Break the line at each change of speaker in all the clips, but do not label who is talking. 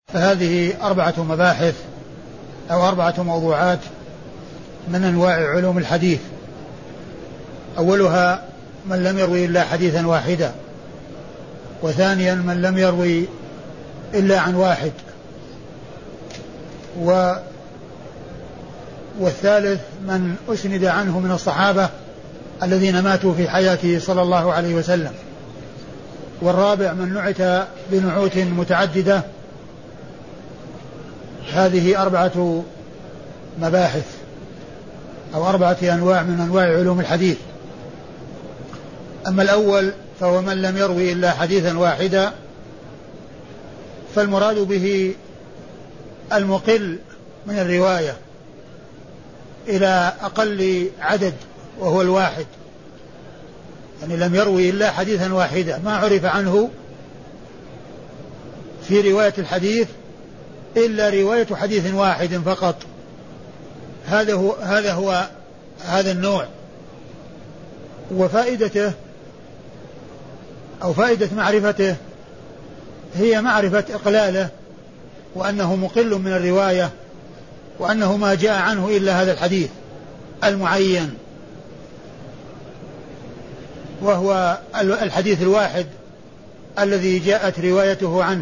فهذه 4 مباحث أو 4 موضوعات من أنواع علوم الحديث. أولها من لم يروي إلا حديثا واحدا، وثانيا من لم يروي إلا عن واحد، والثالث من أسند عنه من الصحابة الذين ماتوا في حياته صلى الله عليه وسلم، والرابع من نعت بنعوت متعددة. هذه 4 مباحث أو 4 أنواع من أنواع علوم الحديث. أما الأول فهو من لم يروي إلا حديثا واحدا، فالمراد به المقل من الرواية إلى أقل عدد وهو الواحد، يعني لم يروي إلا حديثا واحدا، ما عرف عنه في رواية الحديث إلا رواية حديث واحد فقط. هذا النوع. وفائدته أو فائدة معرفته هي معرفة إقلاله، وأنه مقل من الرواية، وأنه ما جاء عنه إلا هذا الحديث المعين، وهو الحديث الواحد الذي جاءت روايته عنه،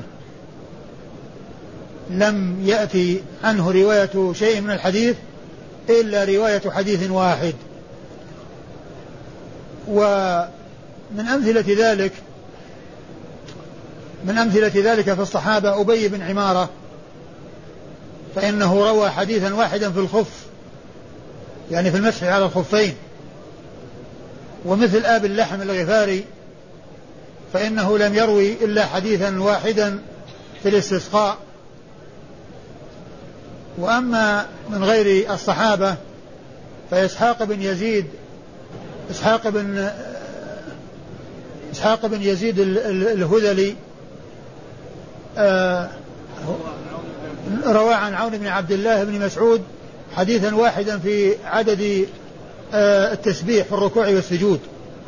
لم يأتي عنه رواية شيء من الحديث إلا رواية حديث واحد. ومن أمثلة ذلك في الصحابة أبي بن عمارة، فإنه روى حديثا واحدا في الخف، يعني في المسح على الخفين. ومثل أبي اللحم الغفاري فإنه لم يروي إلا حديثا واحدا في الاستسقاء. وأما من غير الصحابة فإسحاق بن يزيد الهذلي روى عن عون بن عبد الله بن مسعود حديثا واحدا في عدد التسبيح في الركوع والسجود،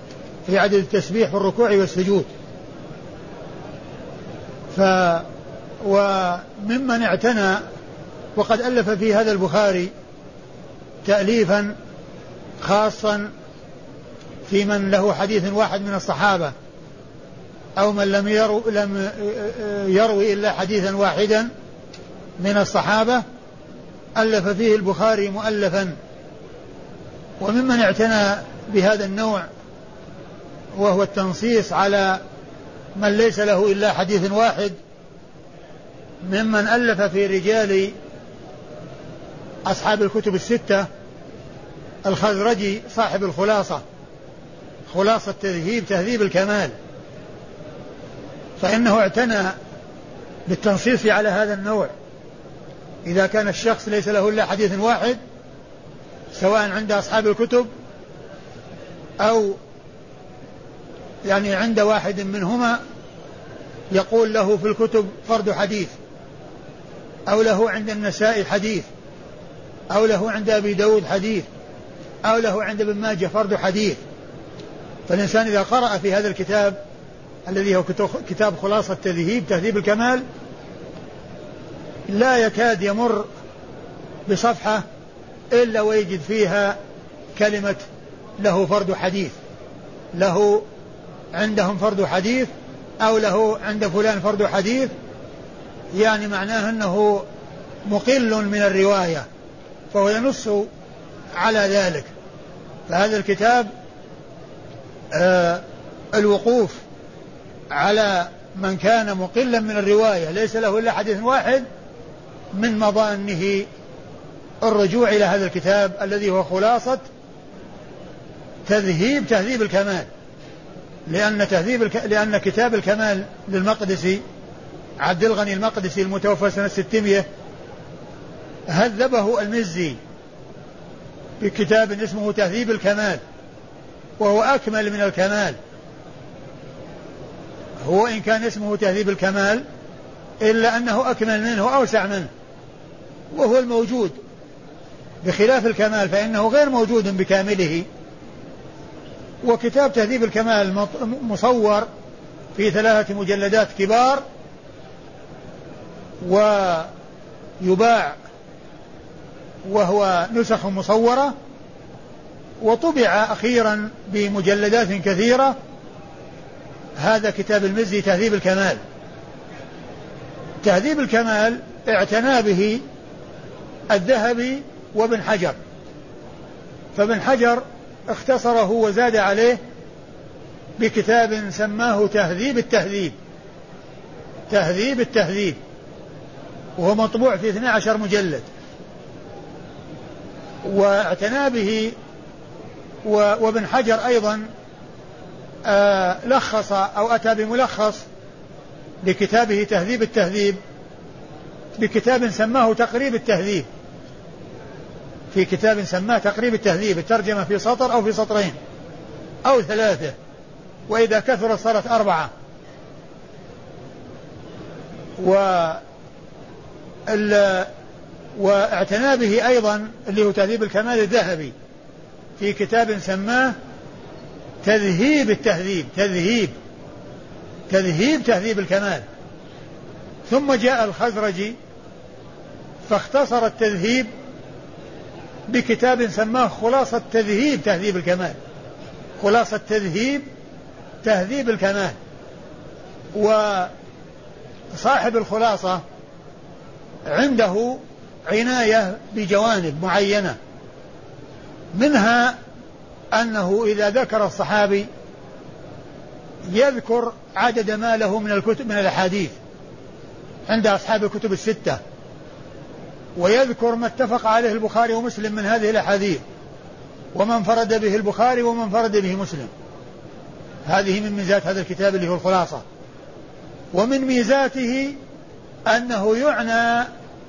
وممن اعتنى وقد ألف في هذا البخاري تأليفا خاصا في من له حديث واحد من الصحابة، أو من لم يروي إلا حديثا واحدا من الصحابة، ألف فيه البخاري مؤلفا. وممن اعتنى بهذا النوع وهو التنصيص على من ليس له إلا حديث واحد، ممن ألف في رجال أصحاب الكتب الستة الخزرجي صاحب خلاصة تهذيب الكمال، فإنه اعتنى بالتنصيص على هذا النوع. إذا كان الشخص ليس له إلا حديث واحد، سواء عند أصحاب الكتب أو يعني عند واحد منهما، يقول له في الكتب فرد حديث، أو له عند النسائي حديث، أو له عند أبي داود حديث، أو له عند ابن ماجه فرد حديث. فالإنسان إذا قرأ في هذا الكتاب الذي هو كتاب خلاصة تهذيب الكمال، لا يكاد يمر بصفحة إلا ويجد فيها كلمة له فرد حديث، له عندهم فرد حديث، أو له عند فلان فرد حديث، يعني معناه أنه مقل من الرواية، فهو ينص على ذلك. فهذا الكتاب الوقوف على من كان مقلا من الرواية ليس له إلا حديث واحد، من مظانه الرجوع إلى هذا الكتاب الذي هو خلاصة تهذيب الكمال، لأن كتاب الكمال للمقدسي عبد الغني المقدسي المتوفى سنة 600 هذبه المزي بكتاب اسمه تهذيب الكمال، وهو أكمل من الكمال. هو إن كان اسمه تهذيب الكمال إلا أنه أكمل منه وأوسع منه، وهو الموجود، بخلاف الكمال فإنه غير موجود بكامله. وكتاب تهذيب الكمال مصور في 3 مجلدات كبار، ويباع وهو نسخ مصورة، وطبع أخيرا بمجلدات كثيرة. هذا كتاب المزي تهذيب الكمال. تهذيب الكمال اعتنى به الذهبي وابن حجر، فابن حجر اختصره وزاد عليه بكتاب سماه تهذيب التهذيب، تهذيب التهذيب، وهو مطبوع في 12 مجلد. واعتنى به وابن حجر أيضا لخص أو أتى بملخص لكتابه تهذيب التهذيب بكتاب سماه تقريب التهذيب، في كتاب سماه تقريب التهذيب، الترجمة في سطر أو في سطرين أو 3، وإذا كثرت صارت 4. واعتنى به أيضا اللي هو تهذيب الكمال الذهبي في كتاب سماه تذهيب التهذيب، تذهيب تهذيب الكمال. ثم جاء الخزرجي فاختصر التذهيب بكتاب سماه خلاصة تذهيب تهذيب الكمال، خلاصة تذهيب تهذيب الكمال. وصاحب الخلاصة عنده عناية بجوانب معينة، منها أنه إذا ذكر الصحابي يذكر عدد ما له من الكتب من الأحاديث عند أصحاب الكتب الستة، ويذكر ما اتفق عليه البخاري ومسلم من هذه الأحاديث، ومن انفرد به البخاري ومن انفرد به مسلم. هذه من ميزات هذا الكتاب اللي هو الخلاصة. ومن ميزاته أنه يعنى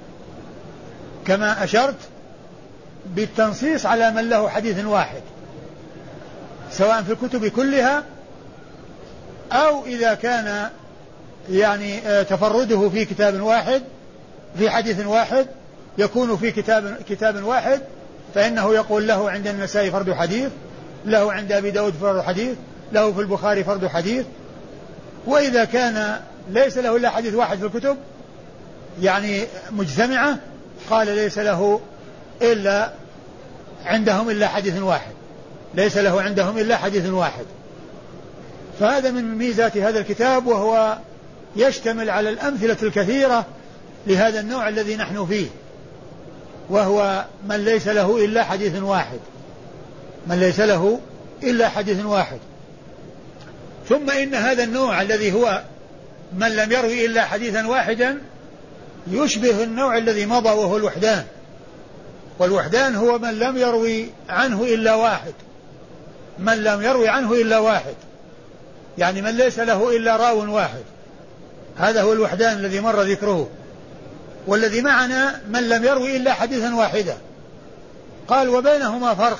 كما أشرت بالتنصيص على من له حديث واحد، سواء في الكتب كلها أو إذا كان يعني تفرده في كتاب واحد، في حديث واحد يكون في كتاب واحد، فإنه يقول له عند النسائي فرد حديث، له عند أبي داود فرد حديث، له في البخاري فرد حديث. وإذا كان ليس له إلا حديث واحد في الكتب يعني مجتمعة، قال ليس له إلا عندهم إلا حديث واحد، ليس له عندهم إلا حديث واحد. فهذا من ميزات هذا الكتاب، وهو يشتمل على الأمثلة الكثيرة لهذا النوع الذي نحن فيه، وهو من ليس له إلا حديث واحد، من ليس له إلا حديث واحد. ثم إن هذا النوع الذي هو من لم يروي إلا حديثا واحدا يشبه النوع الذي مضى وهو الوحدان، والوحدان هو من لم يروي عنه إلا واحد، من لم يروي عنه إلا واحد، يعني من ليس له إلا راو واحد، هذا هو الوحدان الذي مر ذكره. والذي معنا من لم يروي إلا حديثا واحدا. قال وبينهما فرق،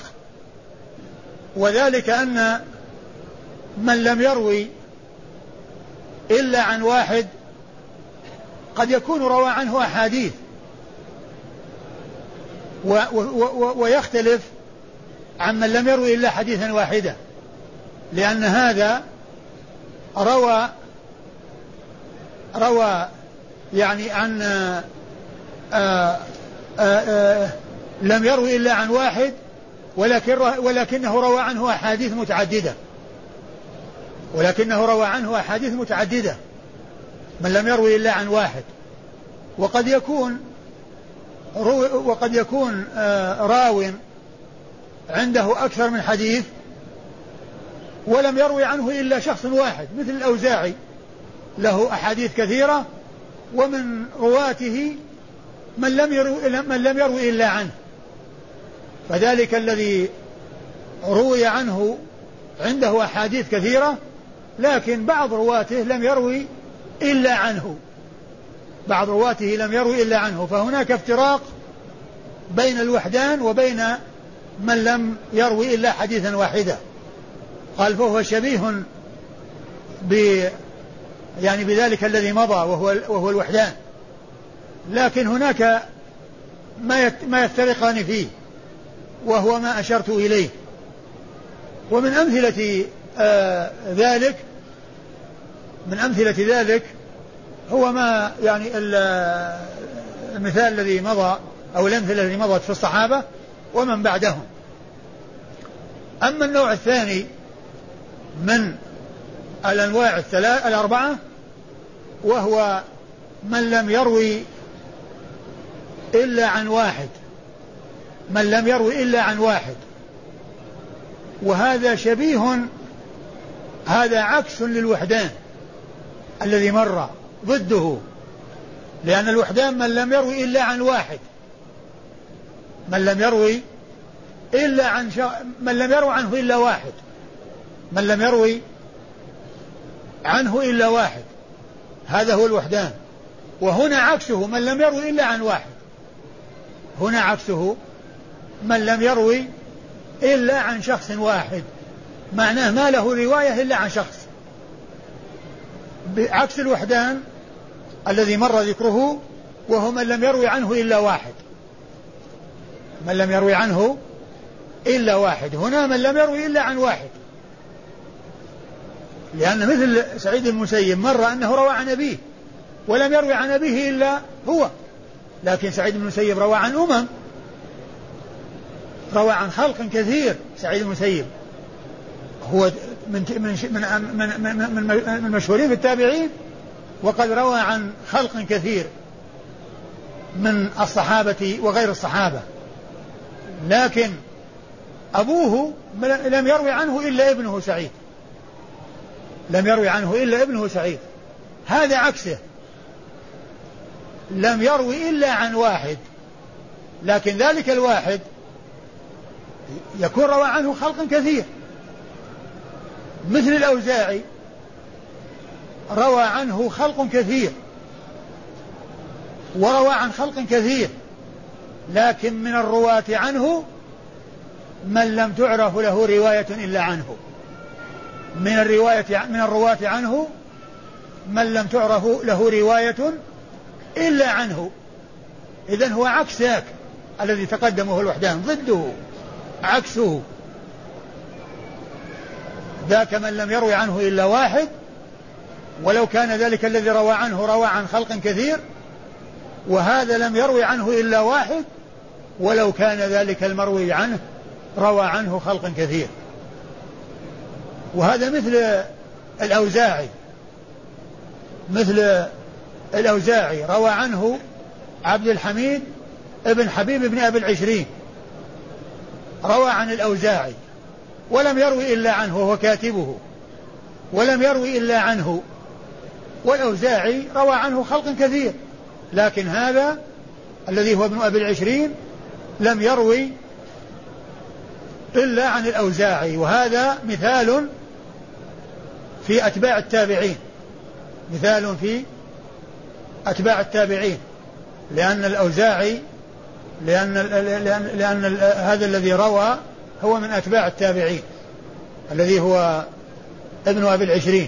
وذلك أن من لم يروي إلا عن واحد قد يكون روى عنه أحاديث، ويختلف عن من لم يروي إلا حديثا واحدا، لأن هذا روى يعني عن لم يروي إلا عن واحد، ولكنه روى عنه أحاديث متعددة، ولكنه روى عنه أحاديث متعددة من لم يروي إلا عن واحد. وقد يكون راو عنده أكثر من حديث ولم يروي عنه إلا شخص واحد، مثل الأوزاعي له أحاديث كثيرة ومن رواته من لم يروي إلا عنه، فذلك الذي روي عنه عنده أحاديث كثيرة لكن بعض رواته لم يروي إلا عنه، بعض رواته لم يروي إلا عنه، فهناك افتراق بين الوحدان وبين من لم يروي إلا حديثا واحدا. قال فهو شبيه يعني بذلك الذي مضى وهو الوحدان، لكن هناك ما يفترقان فيه وهو ما أشرت إليه. ومن أمثلة ذلك هو ما يعني المثال الذي مضى أو الأمثلة الذي مضت في الصحابة ومن بعدهم. أما النوع الثاني من الأنواع الأربعة وهو من لم يروي إلا عن واحد، من لم يروي إلا عن واحد، وهذا شبيه، هذا عكس للوحدان الذي مر ضده، لأن الوحدان من لم يروي إلا عن واحد، من لم يروي إلا عن من لم يروي عنه إلا واحد، من لم يروي عنه إلا واحد، هذا هو الوحدان. وهنا عكسه من لم يروي إلا عن واحد، هنا عكسه من لم يروي إلا عن شخص واحد، معناه ما له رواية إلا عن شخص، بعكس الوحدان الذي مر ذكره وهو من لم يروي عنه إلا واحد، من لم يروي عنه إلا واحد. هنا من لم يروي إلا عن واحد، لأن مثل سعيد المسيب مر أنه روى عن أبيه ولم يروي عن أبيه إلا هو، لكن سعيد المسيب روى عن روى عن خلق كثير. سعيد المسيب هو من مشهورين في التابعين، وقد روى عن خلق كثير من الصحابة وغير الصحابة، لكن أبوه لم يروي عنه إلا ابنه سعيد، لم يروي عنه إلا ابنه سعيد. هذا عكسه، لم يروي إلا عن واحد، لكن ذلك الواحد يكون روى عنه خلق كثير، مثل الأوزاعي روى عنه خلق كثير وروى عن خلق كثير، لكن من الرواة عنه من لم تعرف له رواية إلا عنه، من الرواة عنه من لم تعرف له رواية إلا عنه. إذن هو عكس ذاك الذي تقدمه الوحدان، ضده عكسه، ذاك من لم يروي عنه إلا واحد، ولو كان ذلك الذي روى عنه روى عن خلق كثير، وهذا لم يروي عنه إلا واحد، ولو كان ذلك المروي عنه روى عنه خلق كثير. وهذا مثل الأوزاعي، مثل الأوزاعي روى عنه عبد الحميد ابن حبيب ابن أبي العشرين، روى عن الأوزاعي ولم يروي إلا عنه وهو كاتبه، ولم يروي إلا عنه، والأوزاعي روى عنه خلق كثير، لكن هذا الذي هو ابن أبي العشرين لم يروي إلا عن الأوزاعي. وهذا مثال في أتباع التابعين، مثال في أتباع التابعين، لأن الأوزاعي لأن هذا الذي روى هو من أتباع التابعين الذي هو ابن أبي العشرين.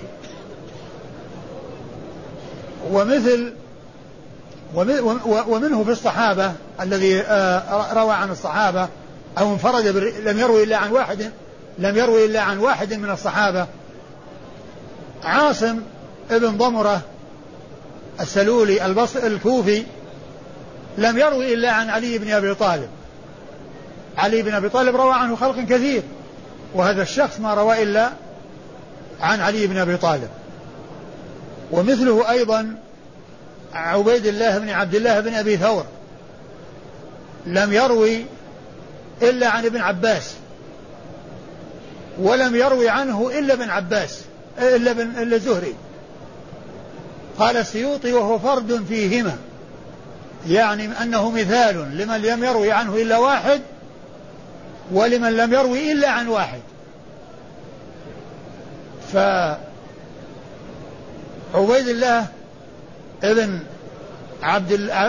ومنه في الصحابة الذي روى عن الصحابة أو انفرد لم يروي إلا عن واحد من الصحابة، عاصم ابن ضمرة السلولي الكوفي لم يروي إلا عن علي بن أبي طالب، علي بن أبي طالب روى عنه خلق كثير، وهذا الشخص ما روى إلا عن علي بن أبي طالب. ومثله أيضا عبيد الله بن عبد الله بن أبي ثور لم يروي إلا عن ابن عباس، ولم يروي عنه إلا ابن عباس إلا الزهري. قال السيوطي وهو فرد فيهما، يعني أنه مثال لمن لم يروي عنه إلا واحد ولمن لم يروي إلا عن واحد. فعبيد الله بن عبد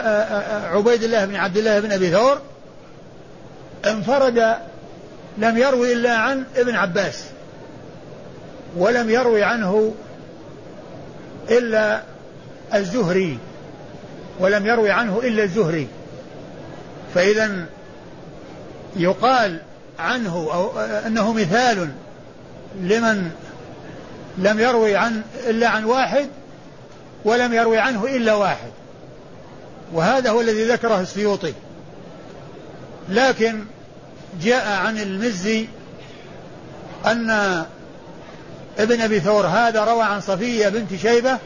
الله بن أبي ثور انفرد، لم يروي إلا عن ابن عباس، ولم يروي عنه إلا الزهري، ولم يروي عنه إلا الزهري. فإذا يقال عنه أو أنه مثال لمن لم يروي إلا عن واحد ولم يروي عنه إلا واحد، وهذا هو الذي ذكره السيوطي. لكن جاء عن المزي أن ابن أبي ثور هذا روى عن صفية بنت شيبة،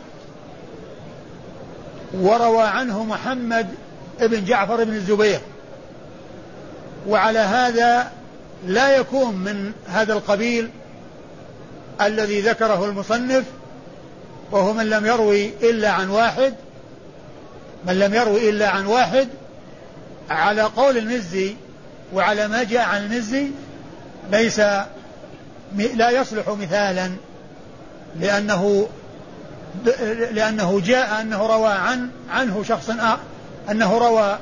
وروى عنه محمد ابن جعفر بن الزبير، وعلى هذا لا يكون من هذا القبيل الذي ذكره المصنف، وهو من لم يروي إلا عن واحد، من لم يروي إلا عن واحد. على قول المزي وعلى ما جاء عن المزي لا يصلح مثالا، لأنه جاء أنه روى عنه شخص أنه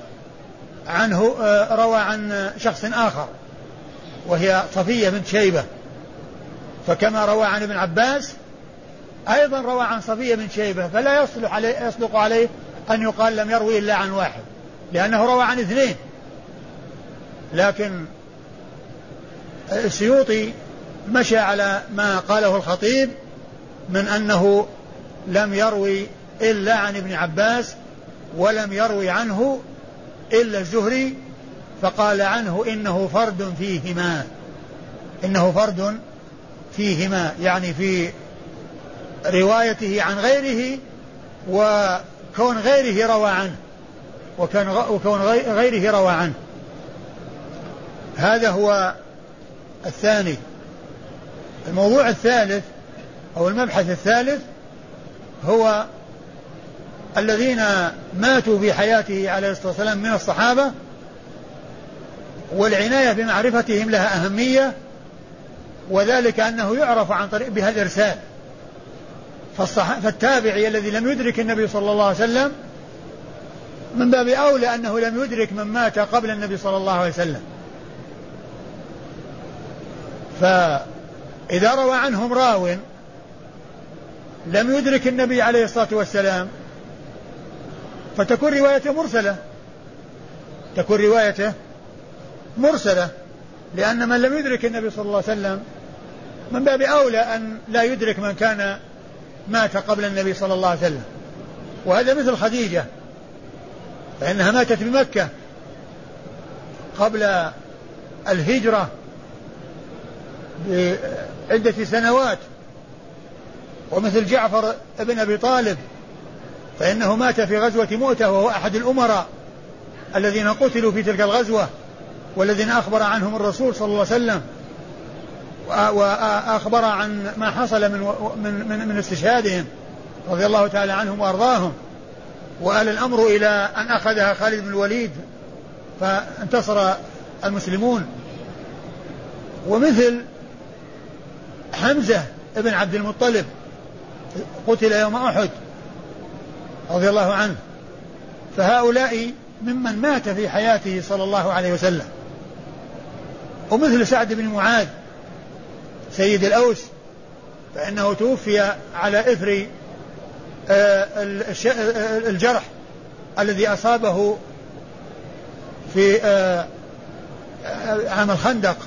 روى عن شخص آخر وهي صفية بنت شيبة، فكما روى عن ابن عباس أيضا روى عن صفية بنت شيبة، فلا يصدق عليه أن يقال لم يروي إلا عن واحد، لأنه روى عن اثنين. لكن السيوطي مشى على ما قاله الخطيب من أنه لم يروي إلا عن ابن عباس ولم يروي عنه إلا الزهري، فقال عنه إنه فرد فيهما، إنه فرد فيهما، يعني في روايته عن غيره وكون غيره روى عنه، وكون غيره روى عنه. هذا هو الثاني. الموضوع الثالث أو المبحث الثالث هو الذين ماتوا في حياته عليه الصلاة والسلام من الصحابة، والعناية بمعرفتهم لها أهمية، وذلك أنه يعرف عن طريق بها الإرسال. فالتابعي الذي لم يدرك النبي صلى الله عليه وسلم من باب أولى أنه لم يدرك من مات قبل النبي صلى الله عليه وسلم. فإذا روى عنهم راو لم يدرك النبي عليه الصلاة والسلام فتكون روايته مرسلة، تكون روايته مرسلة، لأن من لم يدرك النبي صلى الله عليه وسلم من باب أولى أن لا يدرك من كان مات قبل النبي صلى الله عليه وسلم. وهذا مثل خديجة، فإنها ماتت بمكة قبل الهجرة بعدة سنوات، ومثل جعفر ابن أبي طالب فإنه مات في غزوة مؤتة، وهو أحد الأمراء الذين قتلوا في تلك الغزوة، والذين أخبر عنهم الرسول صلى الله عليه وسلم، وأخبر عن ما حصل من استشهادهم رضي الله تعالى عنهم وأرضاهم. وآل الأمر إلى أن أخذها خالد بن الوليد فانتصر المسلمون. ومثل حمزة ابن عبد المطلب قتل يوم أحد رضي الله عنه، فهؤلاء ممن مات في حياته صلى الله عليه وسلم. ومثل سعد بن معاذ سيد الأوس، فإنه توفي على إثر الجرح الذي أصابه في عام الخندق.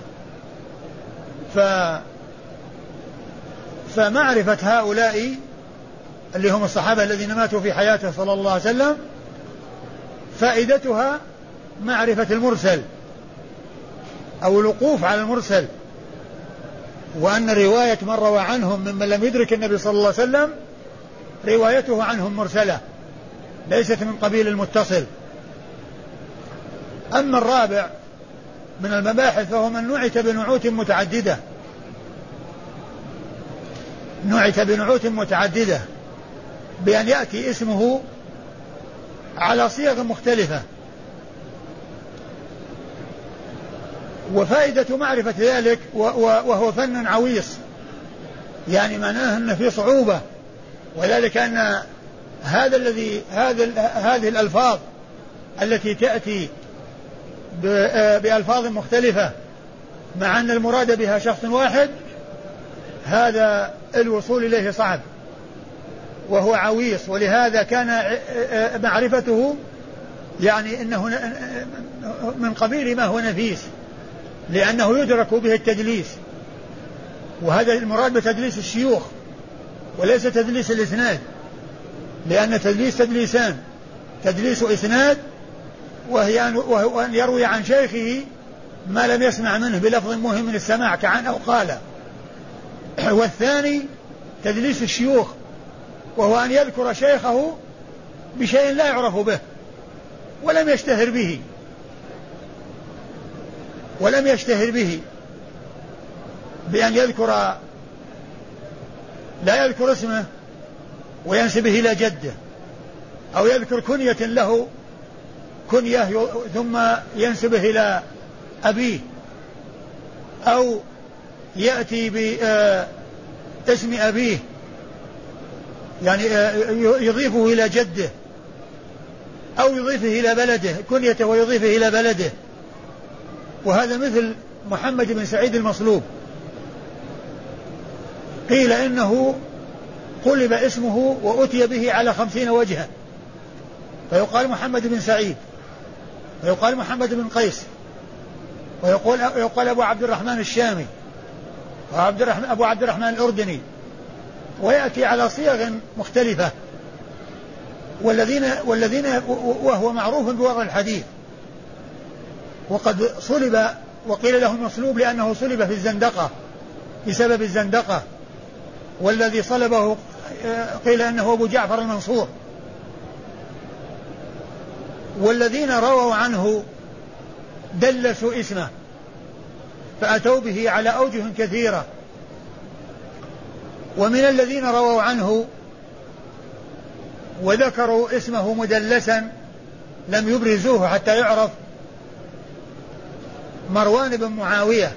فمعرفة هؤلاء اللي هم الصحابة الذين ماتوا في حياته صلى الله عليه وسلم فائدتها معرفة المرسل أو الوقوف على المرسل، وأن رواية من روى عنهم ممن لم يدرك النبي صلى الله عليه وسلم روايته عنهم مرسلة ليست من قبيل المتصل. أما الرابع من المباحث فهو من نعت بنعوت متعددة، نعت بنعوت متعددة بأن يأتي اسمه على صيغ مختلفة. وفائدة معرفة ذلك وهو فن عويص، يعني معناه أن في صعوبة، وذلك أن هذه الألفاظ التي تأتي بألفاظ مختلفة مع أن المراد بها شخص واحد، هذا الوصول إليه صعب وهو عويص. ولهذا كان معرفته يعني إنه من قبيل ما هو نفيس، لأنه يدرك به التدليس، وهذا المراد بتدليس الشيوخ وليس تدليس الإسناد، لأن التدليس تدليسان: تدليس إسناد وهو أن يروي عن شيخه ما لم يسمع منه بلفظ مهم من السماع كعن أو قال. والثاني تدليس الشيوخ، وهو أن يذكر شيخه بشيء لا يعرف به ولم يشتهر به بأن لا يذكر اسمه وينسبه إلى جده، أو يذكر كنية له كنية ثم ينسبه إلى أبيه، أو يأتي باسم أبيه يعني يضيفه إلى جده، أو يضيفه إلى بلده كنيته ويضيفه إلى بلده. وهذا مثل محمد بن سعيد المصلوب، قيل إنه قلب اسمه وأتي به على 50 وجها، فيقال محمد بن سعيد، ويقال محمد بن قيس، ويقال أبو عبد الرحمن الشامي، أبو عبد الرحمن الأردني، ويأتي على صيغ مختلفة. والذين وهو معروف بوضع الحديث، وقد صلب، وقيل له مصلوب لأنه صلب في الزندقة بسبب الزندقة، والذي صلبه قيل أنه أبو جعفر المنصور. والذين رووا عنه دلسوا اسمه فأتوا به على أوجه كثيرة. ومن الذين رووا عنه وذكروا اسمه مدلسا لم يبرزوه حتى يعرف مروان بن معاوية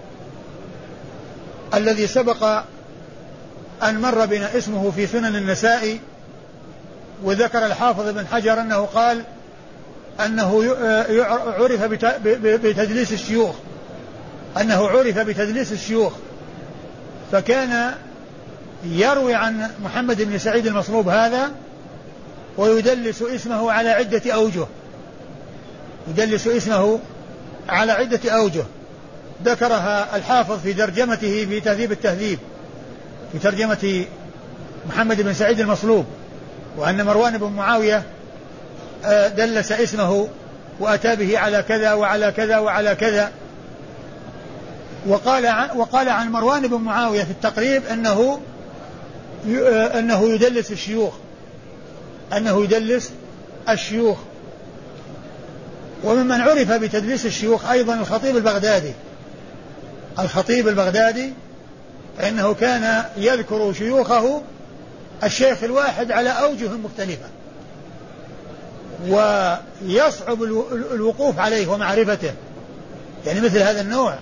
الذي سبق أن مر بنا اسمه في سنن النسائي، وذكر الحافظ بن حجر أنه قال أنه عرف بتدليس الشيوخ، فكان يروي عن محمد بن سعيد المصلوب هذا ويدلس اسمه على عدة أوجه، ذكرها الحافظ في ترجمته في تهذيب التهذيب في ترجمة محمد بن سعيد المصلوب، وأن مروان بن معاوية دلس اسمه وأتى به على كذا وعلى كذا وعلى كذا. وقال عن مروان بن معاوية في التقريب أنه يدلس الشيوخ. وممن عرف بتدليس الشيوخ أيضا الخطيب البغدادي فإنه كان يذكر شيوخه الشيخ الواحد على أوجه مختلفة، ويصعب الوقوف عليه ومعرفته، يعني مثل هذا النوع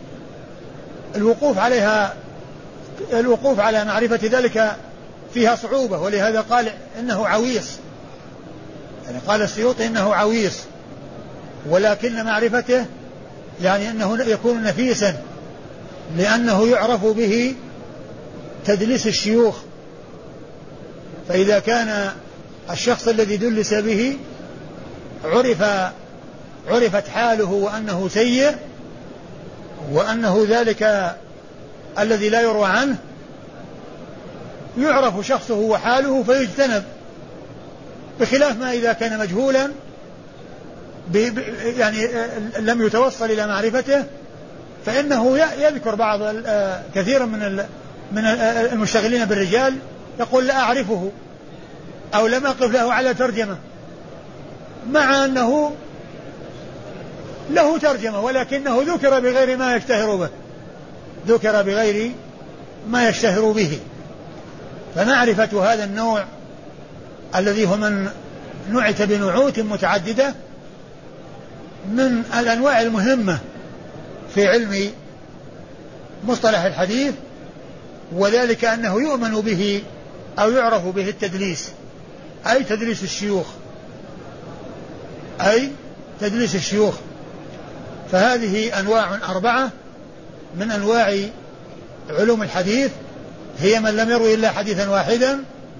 الوقوف على معرفة ذلك فيها صعوبة، ولهذا قال إنه عويص، يعني قال السيوطي إنه عويص، ولكن معرفته يعني أنه يكون نفيسا، لأنه يعرف به تدليس الشيوخ. فإذا كان الشخص الذي دلس به عرفت حاله وأنه سيء، وأنه ذلك الذي لا يروى عنه، يعرف شخصه وحاله فيجتنب، بخلاف ما إذا كان مجهولا يعني لم يتوصل إلى معرفته، فإنه يذكر كثيرا من المشتغلين بالرجال يقول لا أعرفه أو لم أقف له على ترجمة، مع أنه له ترجمة ولكنه ذكر بغير ما يشتهر به. فمعرفة هذا النوع الذي هو من نعت بنعوت متعددة من الأنواع المهمة في علم مصطلح الحديث، وذلك أنه يؤمن به أو يعرف به التدليس، أي تدليس الشيوخ. فهذه أنواع 4 من أنواع علوم الحديث، هي من لم يروي إلا حديثا واحدا،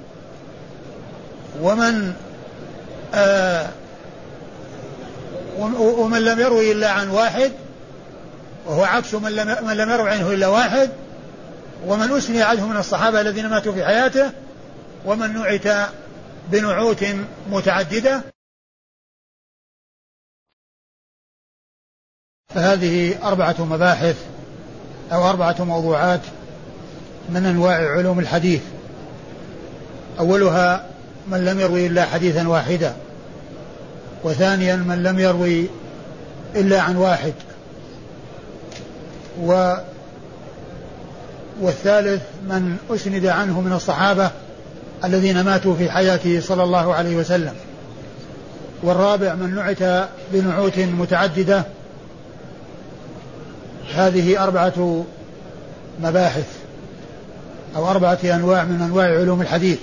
ومن لم يروي إلا عن واحد، وهو عكس من لم يروي عنه إلا واحد، ومن أسني عنه من الصحابة الذين ماتوا في حياته، ومن نعت بنعوت متعددة، فهذه 4 مباحث أو 4 موضوعات من أنواع علوم الحديث. أولها من لم يروي إلا حديثا واحدا، وثانيا من لم يروي إلا عن واحد، والثالث من أسند عنه من الصحابة الذين ماتوا في حياته صلى الله عليه وسلم، والرابع من نعت بنعوت متعددة. هذه 4 مباحث أو 4 أنواع من أنواع علوم الحديث.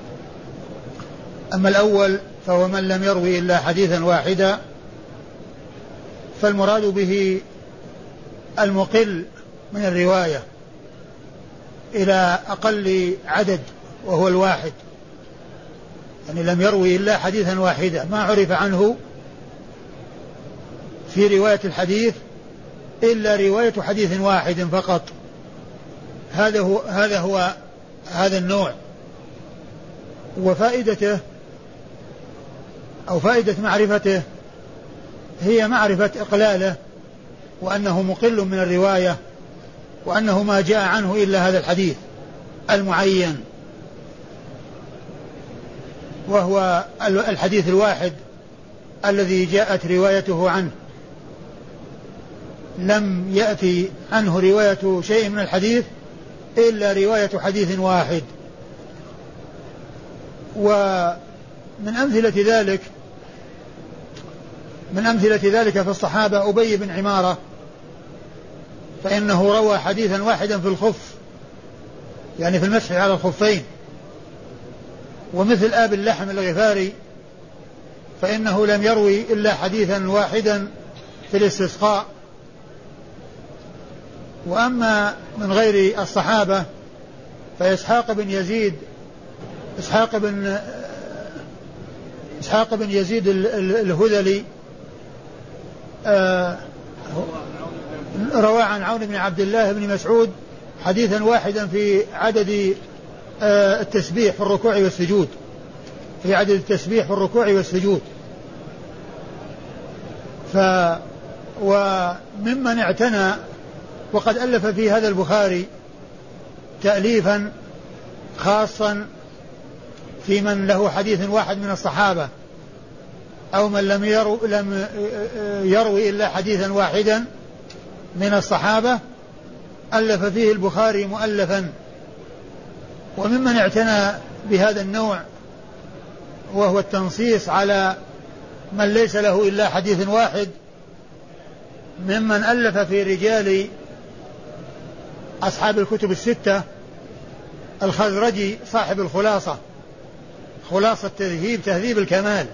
أما الأول فهو من لم يروي إلا حديثا واحدا، فالمراد به المقل من الرواية إلى أقل عدد وهو الواحد، يعني لم يروي إلا حديثا واحدا، ما عرف عنه في رواية الحديث إلا رواية حديث واحد فقط. هذا هو هذا النوع. وفائدته أو فائدة معرفته هي معرفة إقلاله، وأنه مقل من الرواية، وأنه ما جاء عنه إلا هذا الحديث المعين، وهو الحديث الواحد الذي جاءت روايته عنه، لم يأتي عنه رواية شيء من الحديث إلا رواية حديث واحد. ومن أمثلة ذلك في الصحابة أبي بن عمارة، فإنه روى حديثا واحدا في الخف، يعني في المسح على الخفين. ومثل آب اللحم الغفاري فإنه لم يروي إلا حديثا واحدا في الاستسقاء. وأما من غير الصحابة فإسحاق بن يزيد الهذلي روى عن عون بن عبد الله بن مسعود حديثا واحدا في عدد التسبيح في الركوع والسجود، وممن اعتنى وقد ألف في هذا البخاري تأليفا خاصا في من له حديث واحد من الصحابة، أو من لم يروي إلا حديثا واحدا من الصحابة، ألف فيه البخاري مؤلفا. وممن اعتنى بهذا النوع وهو التنصيص على من ليس له إلا حديث واحد، ممن ألف في رجال أصحاب الكتب الستة الخزرجي صاحب خلاصة تهذيب الكمال،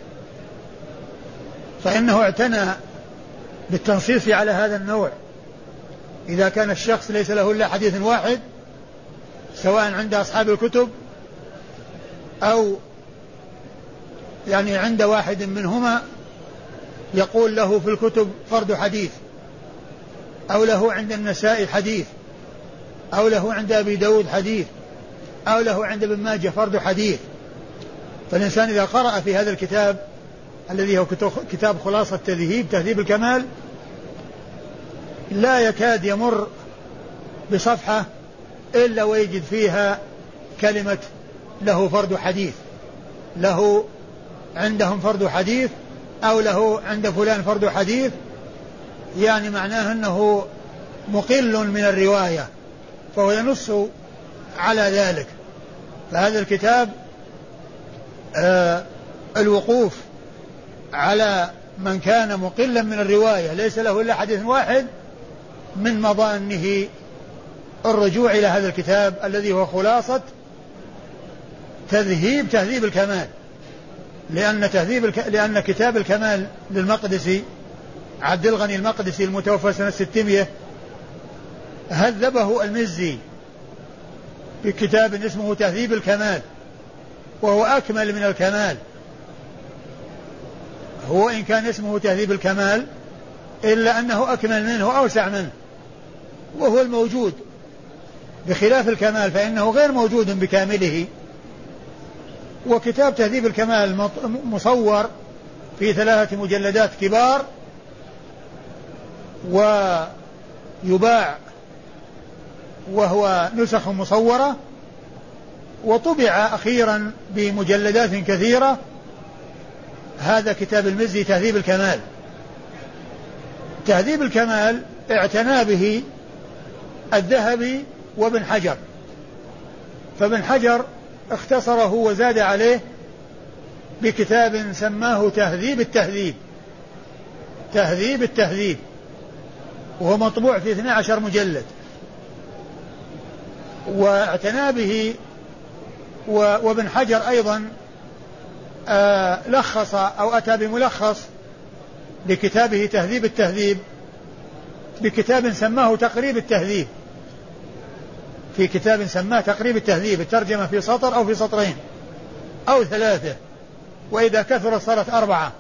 فإنه اعتنى بالتنصيص على هذا النوع. إذا كان الشخص ليس له إلا حديث واحد، سواء عند أصحاب الكتب أو يعني عند واحد منهما، يقول له في الكتب فرد حديث، أو له عند النسائي حديث، أو له عند أبي داود حديث، أو له عند ابن ماجه فرد حديث. فالإنسان إذا قرأ في هذا الكتاب الذي هو كتاب خلاصة تهذيب الكمال، لا يكاد يمر بصفحة إلا ويجد فيها كلمة له فرد حديث، له عندهم فرد حديث، أو له عند فلان فرد حديث، يعني معناه أنه مقل من الرواية، فهو ينص على ذلك. فهذا الكتاب الوقوف على من كان مقلا من الرواية ليس له إلا حديث واحد، من مظانه الرجوع إلى هذا الكتاب الذي هو خلاصة تهذيب الكمال، لأن كتاب الكمال للمقدسي عبد الغني المقدسي المتوفى سنة 600 هذبه المزي بكتاب اسمه تهذيب الكمال، وهو أكمل من الكمال. هو إن كان اسمه تهذيب الكمال إلا أنه أكمل منه وأوسع منه، وهو الموجود، بخلاف الكمال فإنه غير موجود بكامله، وكتاب تهذيب الكمال مصور في 3 مجلدات كبار، ويباع وهو نسخ مصورة، وطبع أخيرا بمجلدات كثيرة. هذا كتاب المزي تهذيب الكمال. تهذيب الكمال اعتنى به الذهبي وابن حجر، فابن حجر اختصره وزاد عليه بكتاب سماه تهذيب التهذيب، تهذيب التهذيب، وهو مطبوع في 12 مجلد. واعتنى به وابن حجر أيضا لخص أو أتى بملخص لكتابه تهذيب التهذيب بكتاب سماه تقريب التهذيب، في كتاب سماه تقريب التهذيب، الترجمة في سطر أو في سطرين أو 3، وإذا كثرت صارت 4.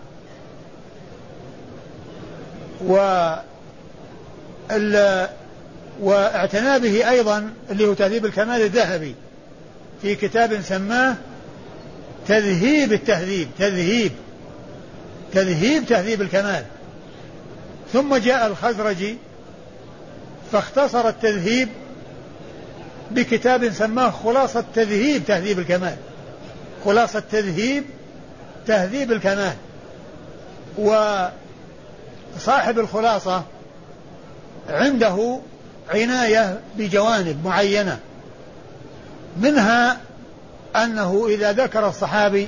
واعتنى به أيضا اللي هو تهذيب الكمال الذهبي في كتاب سماه تذهيب التهذيب، تذهيب تهذيب الكمال. ثم جاء الخزرجي فاختصر التذهيب بكتاب سماه خلاصة تذهيب تهذيب الكمال، خلاصة تذهيب تهذيب الكمال. وصاحب الخلاصة عنده عناية بجوانب معينة، منها أنه إذا ذكر الصحابي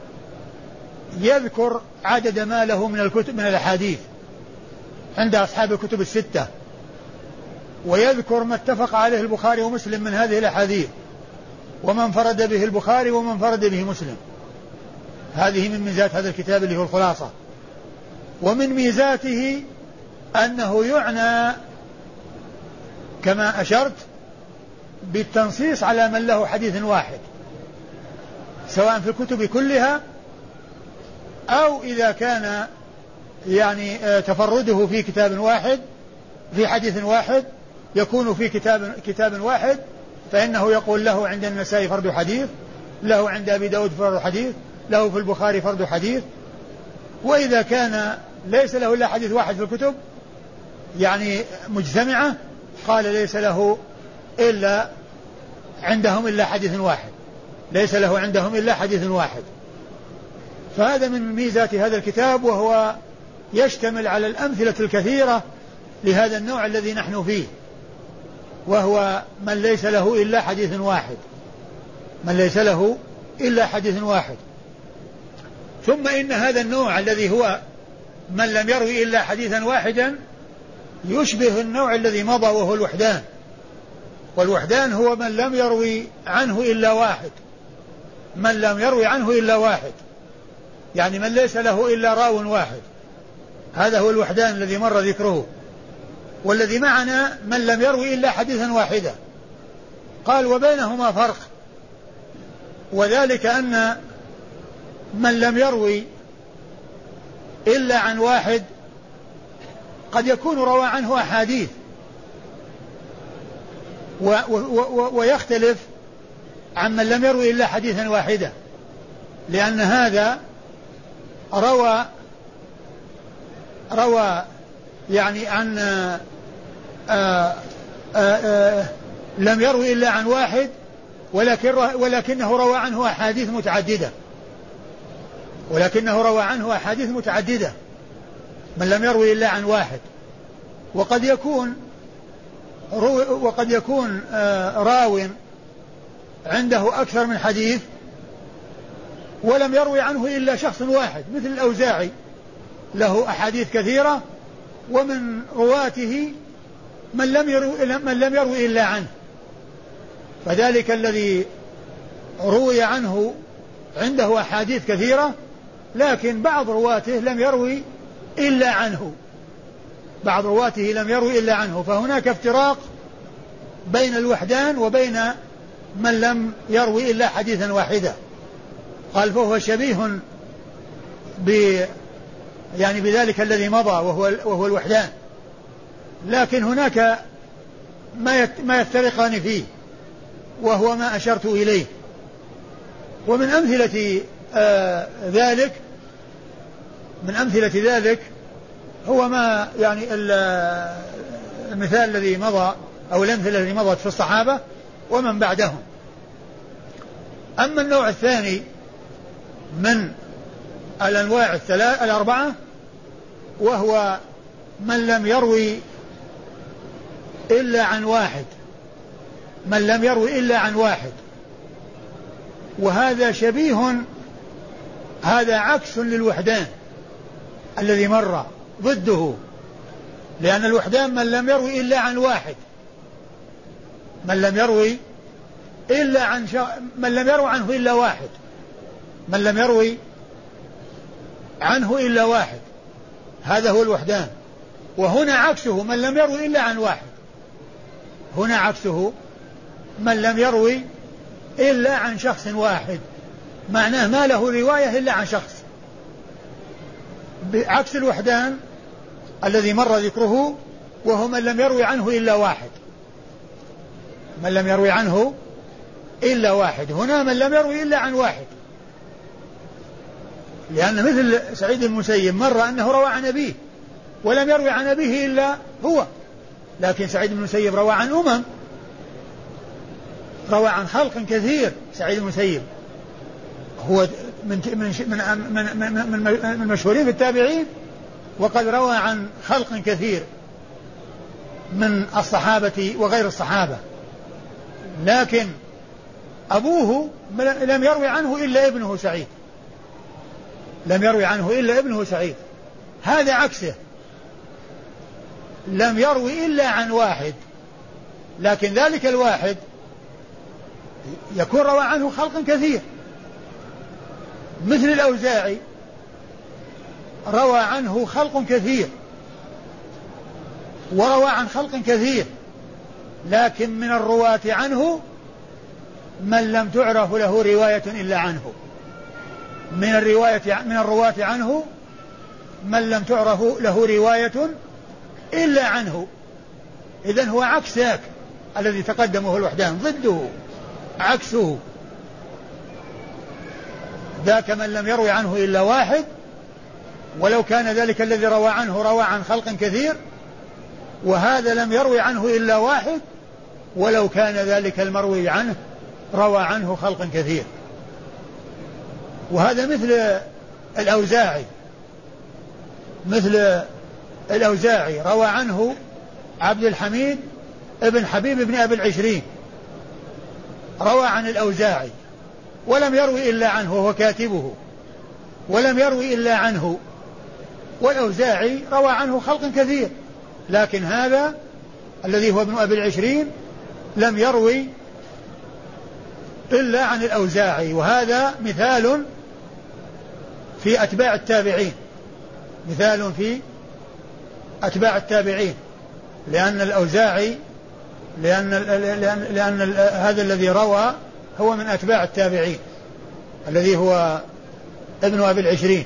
يذكر عدد ما له من الكتب من الأحاديث عند أصحاب الكتب 6، ويذكر ما اتفق عليه البخاري ومسلم من هذه الأحاديث، ومن انفرد به البخاري ومن انفرد به مسلم. هذه من ميزات هذا الكتاب اللي هو الخلاصة. ومن ميزاته أنه يعنى كما أشرت بالتنصيص على من له حديث واحد، سواء في الكتب كلها أو إذا كان يعني تفرده في كتاب واحد، في حديث واحد يكون في كتاب واحد، فإنه يقول له عند النسائي فرد حديث، له عند أبي داود فرد حديث، له في البخاري فرد حديث. وإذا كان ليس له إلا حديث واحد في الكتب يعني مجتمعة، قال ليس له إلا عندهم إلا حديث واحد، ليس له عندهم إلا حديث واحد. فهذا من ميزات هذا الكتاب، وهو يشتمل على الأمثلة الكثيرة لهذا النوع الذي نحن فيه، وهو من ليس له إلا حديث واحد، من ليس له إلا حديث واحد. ثم إن هذا النوع الذي هو من لم يروي إلا حديثا واحدا يشبه النوع الذي مضى وهو الوحدان، والوحدان هو من لم يروي عنه إلا واحد، من لم يروي عنه إلا واحد، يعني من ليس له إلا راو واحد، هذا هو الوحدان الذي مر ذكره. والذي معنا من لم يروي إلا حديثا واحدا. قال وبينهما فرق، وذلك أن من لم يروي إلا عن واحد قد يكون روى عنه أحاديث، ويختلف عن من لم يروي إلا حديثا واحدا، لأن هذا روى يعني عن لم يروي إلا عن واحد، ولكنه روى عنه أحاديث متعددة، ولكنه روى عنه أحاديث متعددة من لم يروي إلا عن واحد. وقد يكون راو عنده أكثر من حديث ولم يروي عنه إلا شخص واحد، مثل الأوزاعي له أحاديث كثيرة ومن رواته من لم يروي إلا عنه، فذلك الذي روي عنه عنده أحاديث كثيرة لكن بعض رواته لم يروي إلا عنه، بعض رواته لم يروي إلا عنه، فهناك افتراق بين الوحدان وبين من لم يروي إلا حديثا واحدا. قال فهو شبيه يعني بذلك الذي مضى وهو الوحدان، لكن هناك ما يفترقان فيه، وهو ما أشرت إليه، ومن أمثلة ذلك هو ما يعني المثال الذي مضى أو الأمثلة التي مضت في الصحابة ومن بعدهم. أما النوع الثاني من الأنواع الأربعة وهو من لم يروي إلا عن واحد، وهذا شبيه، هذا عكس للوحدان الذي مر ضده، لأن الوحدان من لم يروي إلا عن واحد، من لم يروي عنه إلا واحد، هذا هو الوحدان. وهنا عكسه من لم يروي إلا عن واحد، هنا عكسه من لم يروي إلا عن شخص واحد، معناه ما له رواية إلا عن شخص، بعكس الوحدان الذي مر ذكره وهو من لم يروي عنه إلا واحد، من لم يروي عنه إلا واحد. هنا من لم يروي إلا عن واحد، لأن مثل سعيد المسيب مر أنه روى عن أبيه ولم يروي عن أبيه إلا هو، لكن سعيد المسيب روى عن روى عن خلق كثير. سعيد المسيب هو من مشهورين في التابعين، وقد روى عن خلق كثير من الصحابة وغير الصحابة، لكن أبوه لم يروي عنه إلا ابنه سعيد، لم يروي عنه إلا ابنه سعيد. هذا عكسه، لم يروي إلا عن واحد، لكن ذلك الواحد يكون روى عنه خلق كثير، مثل الأوزاعي روى عنه خلق كثير وروى عن خلق كثير، لكن من الرواة عنه من لم تعرف له رواية إلا عنه، من الرواة عنه من لم تعرف له رواية إلا عنه. إذن هو عكس ذاك الذي تقدمه الوحدان، ضده عكسه، ذاك من لم يروي عنه إلا واحد، ولو كان ذلك الذي روى عنه روى عن خلق كثير، وهذا لم يروي عنه إلا واحد، ولو كان ذلك المروي عنه روى عنه خلق كثير. وهذا مثل الأوزاعي روى عنه عبد الحميد ابن حبيب ابن أبي العشرين، روى عن الأوزاعي ولم يروي إلا عنه وهو كاتبه، ولم يروي إلا عنه، والأوزاعي روى عنه خلق كثير، لكن هذا الذي هو ابن أبي العشرين لم يروي إلا عن الأوزاعي. وهذا مثال في أتباع التابعين، مثال في أتباع التابعين، لأن الأوزاعي لأن هذا الذي روى هو من أتباع التابعين الذي هو ابن أبي العشرين.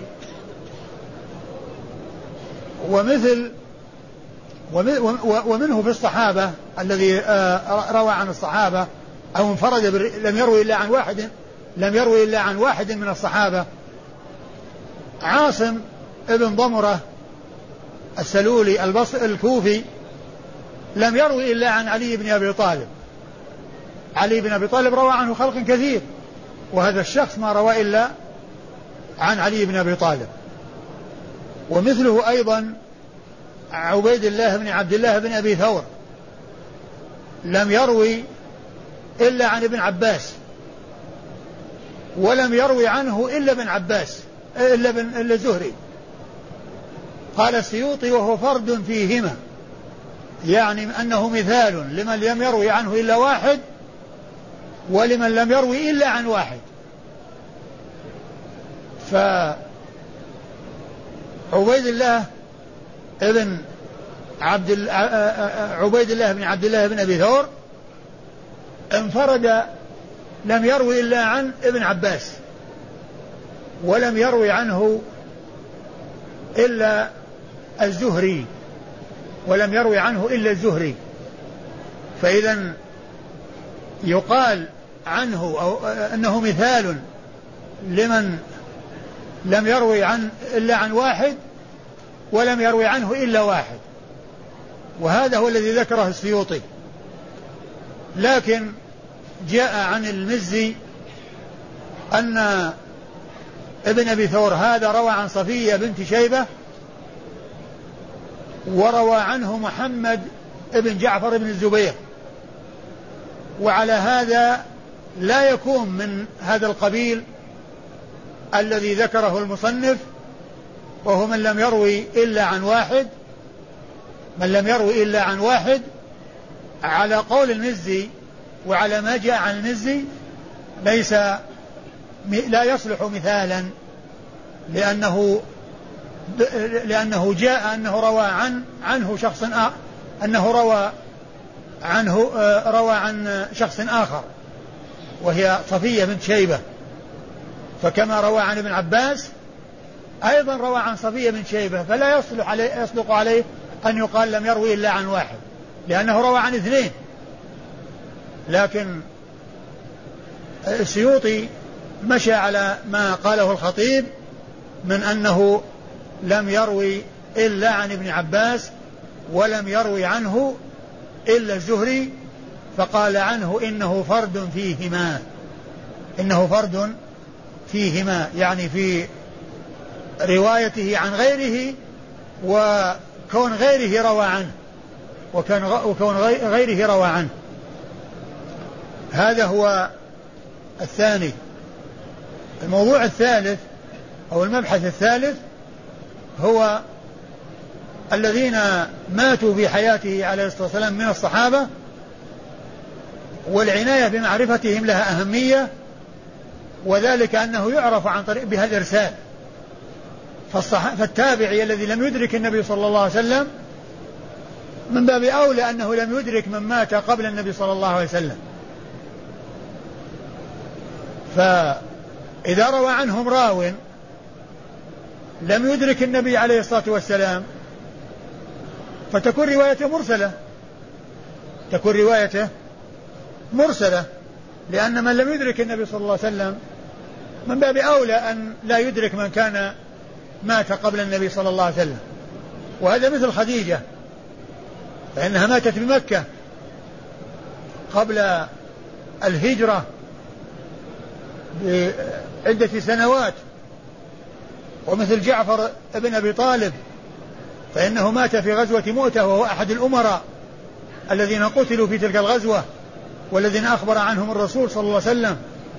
ومنه في الصحابة الذي روى عن الصحابة أو انفرد لم يروي إلا عن واحد من الصحابة، عاصم ابن ضمرة السلولي الكوفي لم يروي إلا عن علي بن أبي طالب. علي بن أبي طالب روى عنه خلق كثير، وهذا الشخص ما روى إلا عن علي بن أبي طالب. ومثله أيضا عبيد الله بن عبد الله بن أبي ثور لم يروي إلا عن ابن عباس، ولم يروي عنه إلا ابن عباس إلا الزهري. قال السيوطي وهو فرد فيهما، يعني أنه مثال لمن لم يروي عنه إلا واحد ولمن لم يروي إلا عن واحد. فعبيد الله بن عبد الله بن أبي ثور انفرد، لم يروي إلا عن ابن عباس، ولم يروي عنه إلا الزهري، الزهري. فإذا يقال عنه أو أنه مثال لمن لم يروي إلا عن واحد ولم يروي عنه إلا واحد، وهذا هو الذي ذكره السيوطي. لكن جاء عن المزي أن ابن أبي ثور هذا روى عن صفية بنت شيبة، وروى عنه محمد ابن جعفر بن الزبير، وعلى هذا لا يكون من هذا القبيل الذي ذكره المصنف، وهو من لم يروي إلا عن واحد، من لم يروي إلا عن واحد. على قول المزي وعلى ما جاء عن المزي لا يصلح مثالا، لأنه جاء أنه روى عنه شخص أنه روى عن شخص آخر وهي صفية بنت شيبة، فكما روى عن ابن عباس أيضا روى عن صفية بنت شيبة، فلا يصدق عليه أن يقال لم يروي إلا عن واحد، لأنه روى عن اثنين. لكن السيوطي مشى على ما قاله الخطيب من أنه لم يروي إلا عن ابن عباس ولم يروي عنه إلا الزهري، فقال عنه إنه فرد فيهما، إنه فرد فيهما، يعني في روايته عن غيره وكون غيره روى عنه، وكون غيره روى عنه. هذا هو الثاني. الموضوع الثالث أو المبحث الثالث هو الذين ماتوا في حياته عليه الصلاة والسلام من الصحابة، والعناية بمعرفتهم لها أهمية، وذلك أنه يعرف عن طريق بها الإرسال. فالتابعي الذي لم يدرك النبي صلى الله عليه وسلم من باب أولى أنه لم يدرك من مات قبل النبي صلى الله عليه وسلم. فإذا روى عنهم راو لم يدرك النبي عليه الصلاة والسلام فتكون روايته مرسلة، تكون روايته مرسلة، لأن من لم يدرك النبي صلى الله عليه وسلم من باب أولى أن لا يدرك من كان مات قبل النبي صلى الله عليه وسلم. وهذا مثل خديجة، فإنها ماتت بمكة قبل الهجرة بعدة سنوات، ومثل جعفر ابن أبي طالب فإنه مات في غزوة مؤتة، وهو أحد الأمراء الذين قتلوا في تلك الغزوة، والذين أخبر عنهم الرسول صلى الله عليه وسلم،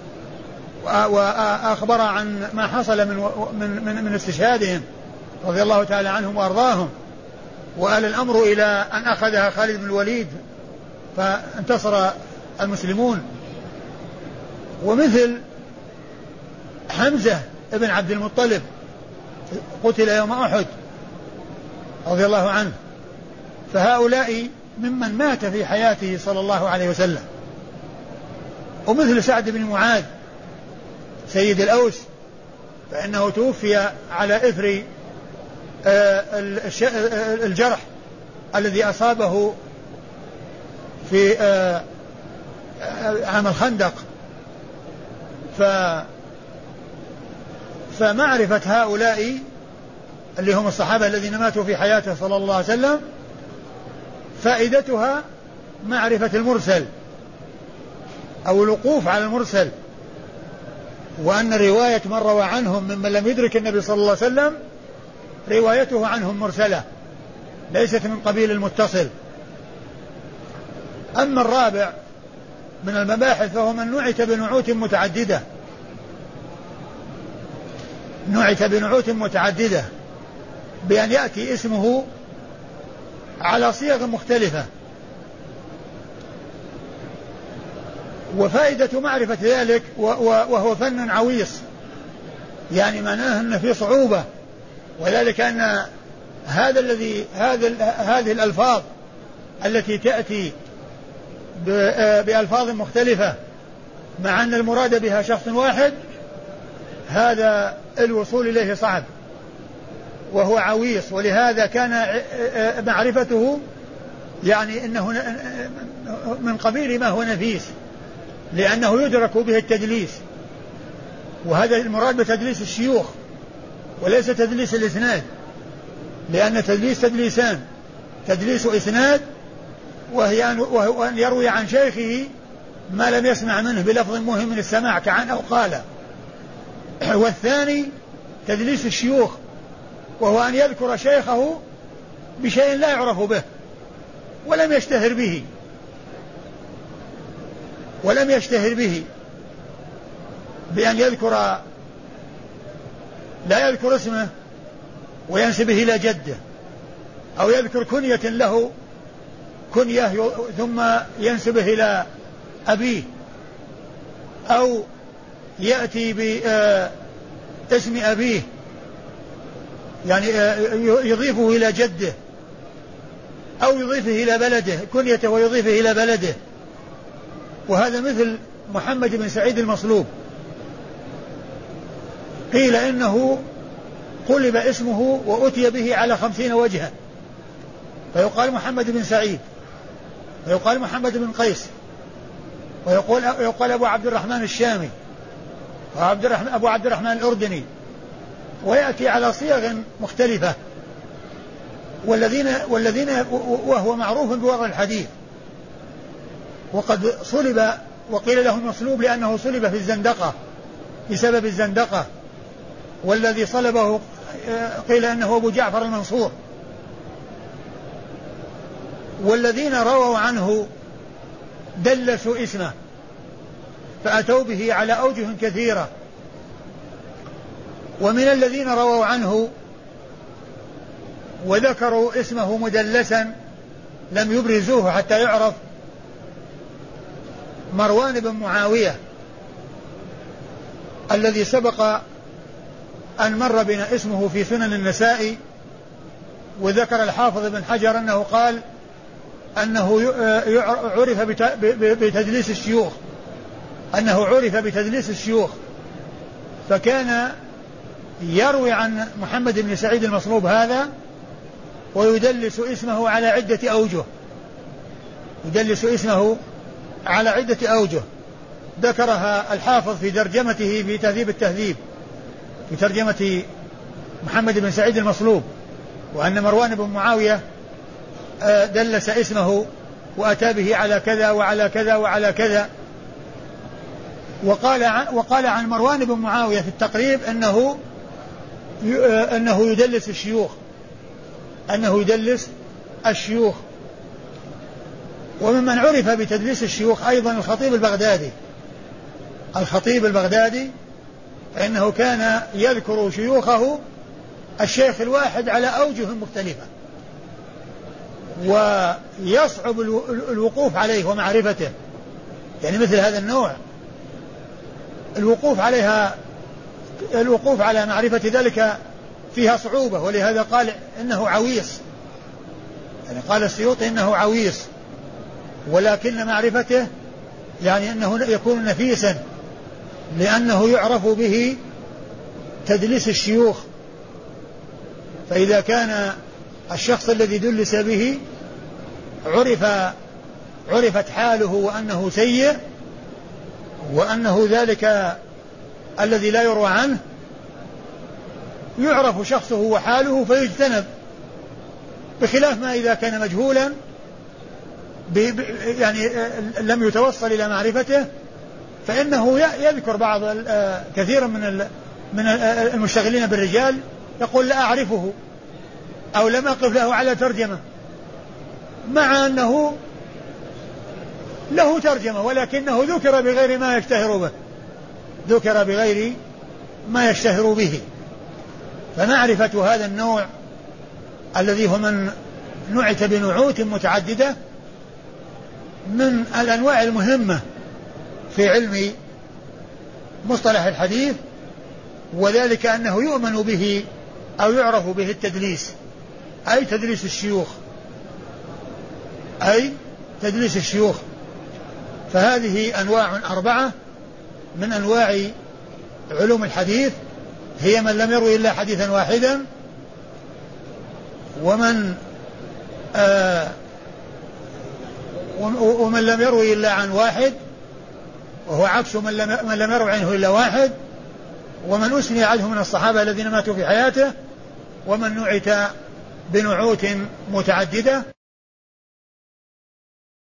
وأخبر عن ما حصل من استشهادهم رضي الله تعالى عنهم وأرضاهم، وآل الأمر إلى أن أخذها خالد بن الوليد فانتصر المسلمون. ومثل حمزة ابن عبد المطلب قتل يوم أحد رضي الله عنه، فهؤلاء ممن مات في حياته صلى الله عليه وسلم. ومثل سعد بن معاذ سيد الأوس، فإنه توفي على إثر الجرح الذي أصابه في عام الخندق. فمعرفة هؤلاء اللي هم الصحابة الذين ماتوا في حياته صلى الله عليه وسلم فائدتها معرفة المرسل أو الوقوف على المرسل، وأن رواية من روى عنهم ممن لم يدرك النبي صلى الله عليه وسلم روايته عنهم مرسلة ليست من قبيل المتصل. أما الرابع من المباحث فهو من نعت بنعوت متعددة، نعت بنعوت متعددة بأن يأتي اسمه على صيغ مختلفة. وفائدة معرفة ذلك وهو فن عويص، يعني معناه أن في صعوبة، وذلك أن هذه الألفاظ التي تأتي بألفاظ مختلفة مع أن المراد بها شخص واحد، هذا الوصول إليه صعب وهو عويص، ولهذا كان معرفته يعني إنه من قبيل ما هو نفيس، لأنه يدرك به التدليس، وهذا المراد بتدليس الشيوخ وليس تدليس الإسناد، لأن تدليسان: تدليس إسناد وهو أن يروي عن شيخه ما لم يسمع منه بلفظ مهم من السماع كعن أو قال. والثاني تدليس الشيوخ وهو أن يذكر شيخه بشيء لا يعرف به ولم يشتهر به بأن لا يذكر اسمه وينسبه إلى جده، أو يذكر كنية له كنية ثم ينسبه إلى أبيه، أو يأتي باسم أبيه يعني يضيفه إلى جده، أو يضيفه إلى بلده كنيته ويضيفه إلى بلده. وهذا مثل محمد بن سعيد المصلوب، قيل إنه قلب اسمه وأتي به على 50 وجها، فيقال محمد بن سعيد، ويقال محمد بن قيس، ويقال أبو عبد الرحمن الشامي، أبو عبد الرحمن الأردني، ويأتي على صيغ مختلفة. والذين وهو معروف بوضع الحديث، وقد صلب وقيل له مصلوب لأنه صلب في الزندقة بسبب الزندقة، والذي صلبه قيل أنه أبو جعفر المنصور. والذين رووا عنه دلسوا اسمه فأتوا به على أوجه كثيرة. ومن الذين رووا عنه وذكروا اسمه مدلسا لم يبرزوه حتى يعرف مروان بن معاوية الذي سبق أن مر بنا اسمه في سنن النسائي، وذكر الحافظ بن حجر أنه قال أنه عرف بتدليس الشيوخ، فكان يروي عن محمد بن سعيد المصلوب هذا ويدلس اسمه على عدة أوجه، ذكرها الحافظ في ترجمته في تهذيب التهذيب في ترجمة محمد بن سعيد المصلوب، وأن مروان بن معاوية دلس اسمه وأتى به على كذا وعلى كذا وعلى كذا. وقال عن مروان بن معاوية في التقريب أنه يدلس الشيوخ. وممن عرف بتدليس الشيوخ أيضا الخطيب البغدادي فإنه كان يذكر شيوخه الشيخ الواحد على أوجه مختلفة، ويصعب الوقوف عليه ومعرفته، يعني مثل هذا النوع الوقوف على معرفة ذلك فيها صعوبة، ولهذا قال إنه عويص، يعني قال السيوطي إنه عويص، ولكن معرفته يعني أنه يكون نفيسا لأنه يعرف به تدليس الشيوخ. فإذا كان الشخص الذي دلس به عرفت حاله وأنه سيء وأنه ذلك الذي لا يروى عنه، يعرف شخصه وحاله فيجتنب، بخلاف ما إذا كان مجهولا يعني لم يتوصل إلى معرفته، فإنه يذكر كثيرا من المشتغلين بالرجال يقول لا أعرفه أو لم أقف له على ترجمة، مع أنه له ترجمة ولكنه ذكر بغير ما يشتهر به. فمعرفة هذا النوع الذي هو من نعت بنعوت متعددة من الأنواع المهمة في علم مصطلح الحديث، وذلك أنه يؤمن به أو يعرف به التدليس، أي تدليس الشيوخ. فهذه أنواع 4 من أنواع علوم الحديث، هي من لم يروي إلا حديثا واحدا، ومن لم يروي إلا عن واحد، وهو عكس من لم يروي عنه إلا واحد، ومن أثني عنه من الصحابة الذين ماتوا في حياته، ومن نعت بنعوت متعددة.